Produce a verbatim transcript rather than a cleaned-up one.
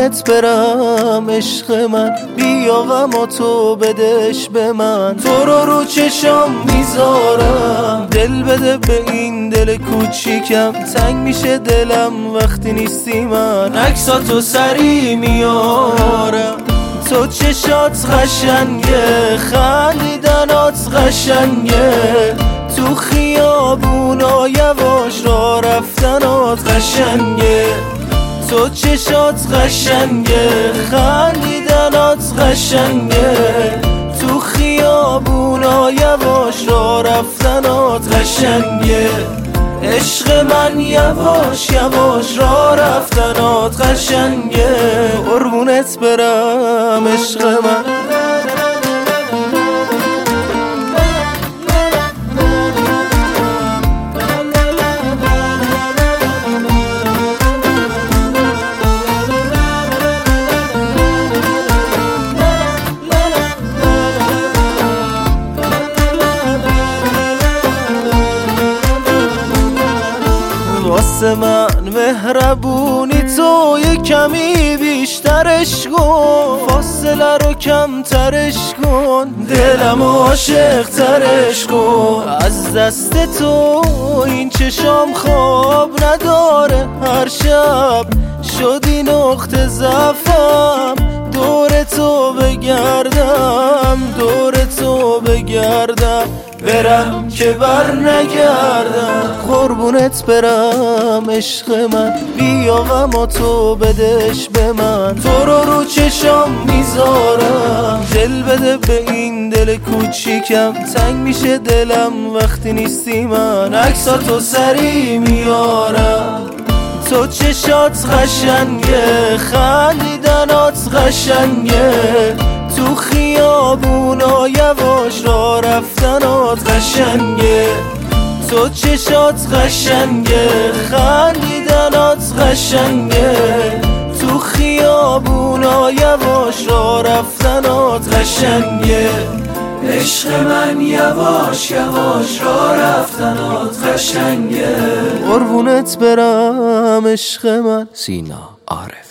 قربونت برم عشق من، بیا غم تو بدش به من. تو رو رو چشام میذارم، دل بده به این دل کوچیکم. تنگ میشه دلم وقتی نیستی من، عکساتو سری میارم. تو چشات قشنگه، خندیدنات قشنگه، تو خیابونا یواش راه رفتنات قشنگه. تو چشات قشنگه، خندیدنات قشنگه، تو خیابونا یواش راه رفتنات قشنگه. عشق من یواش یواش راه رفتنات قشنگه. قربونت برم عشق من. واسه من مهربونی تو یه کمی بیشترش کن، فاصله رو کمترش کن، دلم عاشق ترش کن. از دست تو این چشام خواب نداره، هر شب شدی نقطه ضعفم. دور تو بگردم، دور تو بگردم، برم که بر نگردم. قربونت برم عشق من، بیا غم تو بدش به من. تو رو رو چشام میذارم، دل بده به این دل کوچیکم. تنگ میشه دلم وقتی نیستی من، عکساتو سری میارم. تو چشات قشنگه، خندیدنات قشنگه، تو خیابونا یواش راه رفتنات قشنگه. تو چشات قشنگه، خندیدنات قشنگه، تو خیابونا یواش راه رفتنات قشنگه. عشق من یواش یواش راه رفتنات قشنگه. قربونت برم عشق من. سینا عارف.